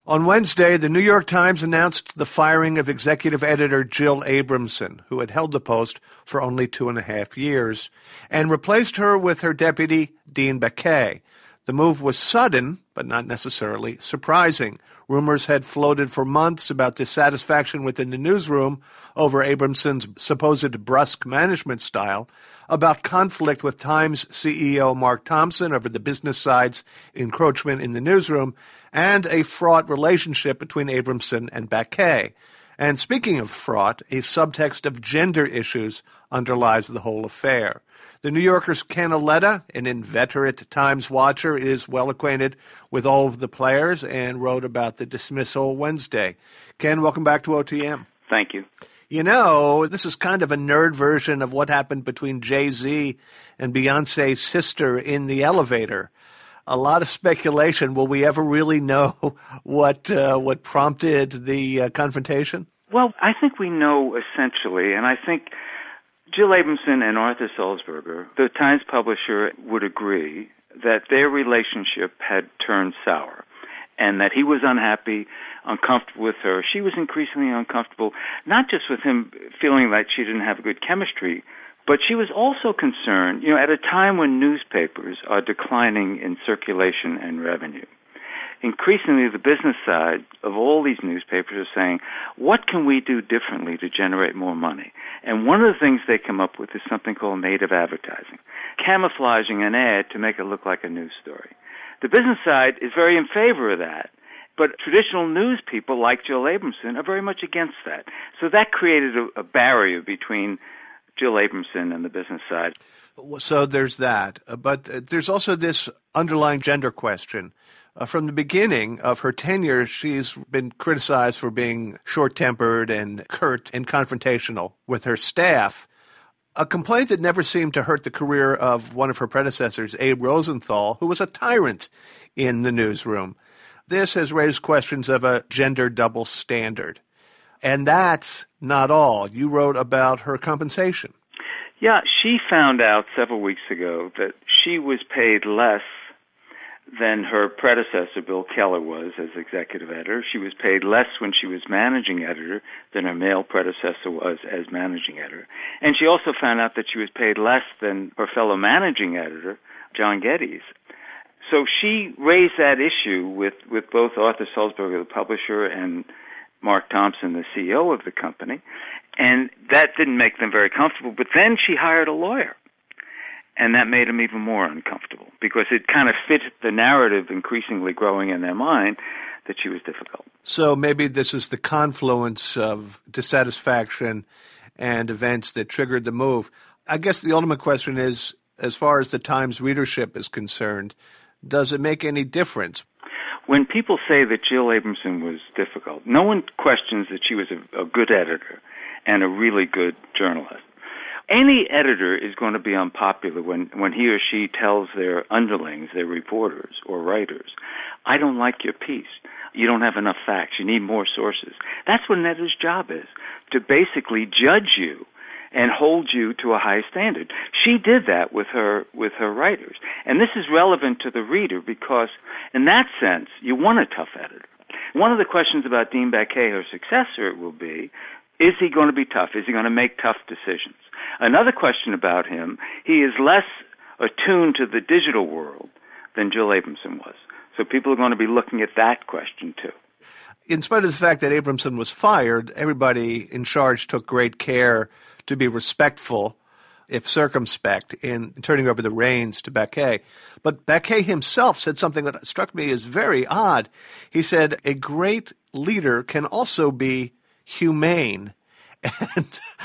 On Wednesday, the New York Times announced the firing of executive editor Jill Abramson, who had held the post for only 2.5 years, and replaced her with her deputy, Dean Baquet. The move was sudden, but not necessarily surprising. Rumors had floated for months about dissatisfaction within the newsroom over Abramson's supposed brusque management style, about conflict with Times CEO Mark Thompson over the business side's encroachment in the newsroom, and a fraught relationship between Abramson and Baquet. And speaking of fraught, a subtext of gender issues underlies the whole affair. The New Yorker's Ken Auletta, an inveterate Times watcher, is well acquainted with all of the players and wrote about the dismissal Wednesday. Ken, welcome back to OTM. Thank you. You know, this is kind of a nerd version of what happened between Jay-Z and Beyonce's sister in the elevator. A lot of speculation. Will we ever really know what prompted the confrontation? Well, I think we know essentially, and I think Jill Abramson and Arthur Sulzberger, the Times publisher, would agree that their relationship had turned sour and that he was unhappy, uncomfortable with her. She was increasingly uncomfortable, not just with him feeling like she didn't have good chemistry, but she was also concerned, at a time when newspapers are declining in circulation and revenue. Increasingly, the business side of all these newspapers are saying, what can we do differently to generate more money? And one of the things they come up with is something called native advertising, camouflaging an ad to make it look like a news story. The business side is very in favor of that, but traditional news people like Jill Abramson are very much against that. So that created a barrier between Jill Abramson and the business side. So there's that. But there's also this underlying gender question. From the beginning of her tenure, she's been criticized for being short-tempered and curt and confrontational with her staff, a complaint that never seemed to hurt the career of one of her predecessors, Abe Rosenthal, who was a tyrant in the newsroom. This has raised questions of a gender double standard. And that's not all. You wrote about her compensation. Yeah, she found out several weeks ago that she was paid less than her predecessor, Bill Keller, was as executive editor. She was paid less when she was managing editor than her male predecessor was as managing editor. And she also found out that she was paid less than her fellow managing editor, John Geddes. So she raised that issue with both Arthur Sulzberger, the publisher, and Mark Thompson, the CEO of the company, and that didn't make them very comfortable. But then she hired a lawyer, and that made them even more uncomfortable because it kind of fit the narrative increasingly growing in their mind that she was difficult. So maybe this is the confluence of dissatisfaction and events that triggered the move. I guess the ultimate question is, as far as the Times readership is concerned, does it make any difference? When people say that Jill Abramson was difficult, no one questions that she was a good editor and a really good journalist. Any editor is going to be unpopular when he or she tells their underlings, their reporters or writers, I don't like your piece. You don't have enough facts. You need more sources. That's what an editor's job is, to basically judge you and hold you to a high standard. She did that with her writers. And this is relevant to the reader because, in that sense, you want a tough editor. One of the questions about Dean Baquet, her successor, will be, is he going to be tough? Is he going to make tough decisions? Another question about him, he is less attuned to the digital world than Jill Abramson was. So people are going to be looking at that question, too. In spite of the fact that Abramson was fired, everybody in charge took great care to be respectful, if circumspect, in turning over the reins to Baquet. But Baquet himself said something that struck me as very odd. He said, a great leader can also be humane. And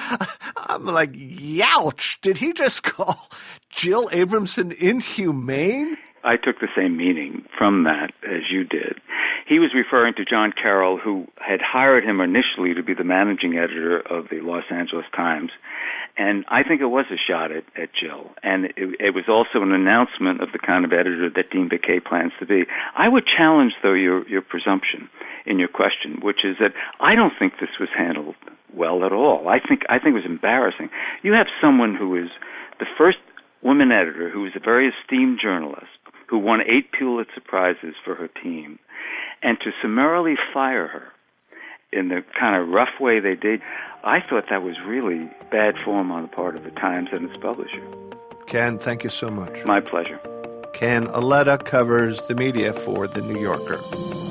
I'm like, youch, did he just call Jill Abramson inhumane? I took the same meaning from that as you did. He was referring to John Carroll, who had hired him initially to be the managing editor of the Los Angeles Times. And I think it was a shot at Jill. And it was also an announcement of the kind of editor that Dean Baquet plans to be. I would challenge, though, your presumption in your question, which is that I don't think this was handled well at all. I think it was embarrassing. You have someone who is the first woman editor who is a very esteemed journalist, who won 8 Pulitzer Prizes for her team, and to summarily fire her in the kind of rough way they did, I thought that was really bad form on the part of the Times and its publisher. Ken, thank you so much. My pleasure. Ken Auletta covers the media for The New Yorker.